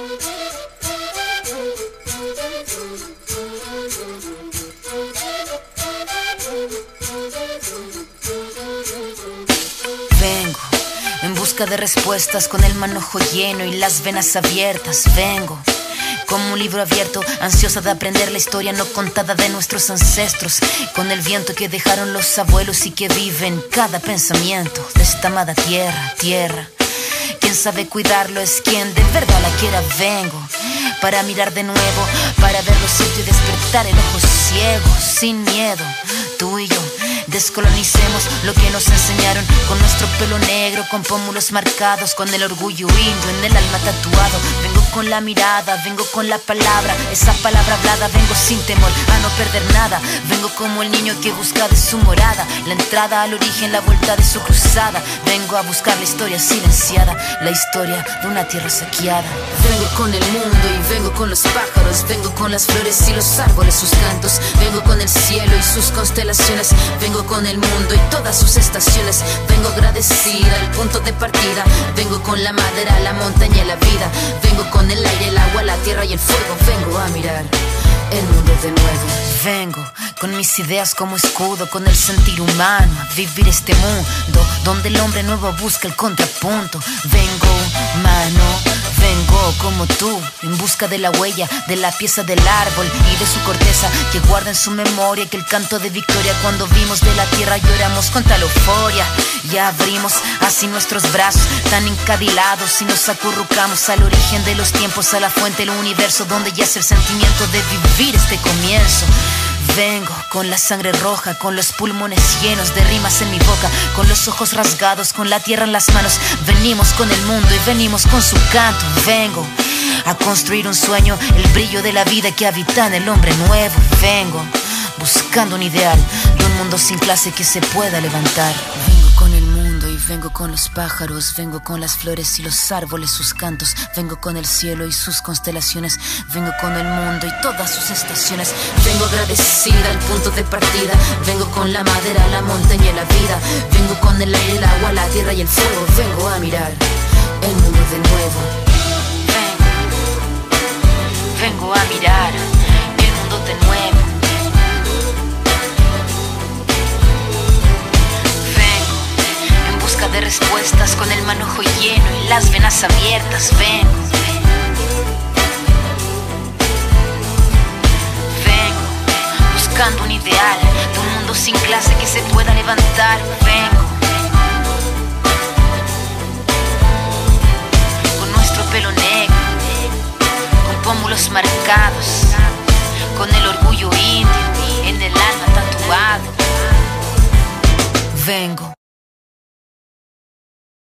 Vengo en busca de respuestas, con el manojo lleno y las venas abiertas. Vengo como un libro abierto, ansiosa de aprender la historia no contada de nuestros ancestros, con el viento que dejaron los abuelos y que vive en cada pensamiento de esta amada tierra. Quien sabe cuidarlo es quien de verdad la quiera. Vengo para mirar de nuevo, para ver lo cierto y despertar el ojo ciego, sin miedo. Tú y yo descolonicemos lo que nos enseñaron, con nuestro pelo negro, con pómulos marcados, con el orgullo indio en el alma tatuado. Vengo con la mirada, vengo con la palabra, esa palabra hablada. Vengo sin temor a no perder nada. Vengo como el niño que busca de su morada la entrada al origen, la vuelta de su cruzada. Vengo a buscar la historia silenciada, la historia de una tierra saqueada. Vengo con el mundo y vengo con los pájaros, vengo con las flores y los árboles, sus cantos. Vengo con el cielo y sus constelaciones, vengo con el mundo y todas sus estaciones. Vengo agradecida al punto de partida, vengo con la madera, la montaña y la vida. Vengo con el aire, el agua, la tierra y el fuego. Vengo a mirar el mundo de nuevo. Vengo con mis ideas como escudo, con el sentir humano, a vivir este mundo donde el hombre nuevo busca el contrapunto. Vengo vengo como tú, en busca de la huella, de la pieza del árbol y de su corteza, que guarda en su memoria que el canto de victoria cuando vimos de la tierra lloramos con tal euforia. Ya abrimos así nuestros brazos tan encadilados y nos acurrucamos al origen de los tiempos, a la fuente del universo donde yace el sentimiento de vivir este comienzo. Vengo con la sangre roja, con los pulmones llenos de rimas en mi boca, con los ojos rasgados, con la tierra en las manos. Venimos con el mundo y venimos con su canto. Vengo a construir un sueño, el brillo de la vida que habita en el hombre nuevo. Vengo buscando un ideal de un mundo sin clase que se pueda levantar. Vengo con el mundo y vengo con los pájaros, vengo con las flores y los árboles, sus cantos. Vengo con el cielo y sus constelaciones, vengo con el mundo y todas sus estaciones. Vengo agradecida al punto de partida, vengo con la madera, la montaña y la vida. Vengo con el aire, el agua, la tierra y el fuego. Vengo a mirar el mundo de nuevo. Vengo a mirar el mundo de nuevo. De respuestas, con el manojo lleno y las venas abiertas. Vengo buscando un ideal de un mundo sin clase que se pueda levantar. Vengo con nuestro pelo negro, con pómulos marcados, con el orgullo indio en el alma tatuado. Vengo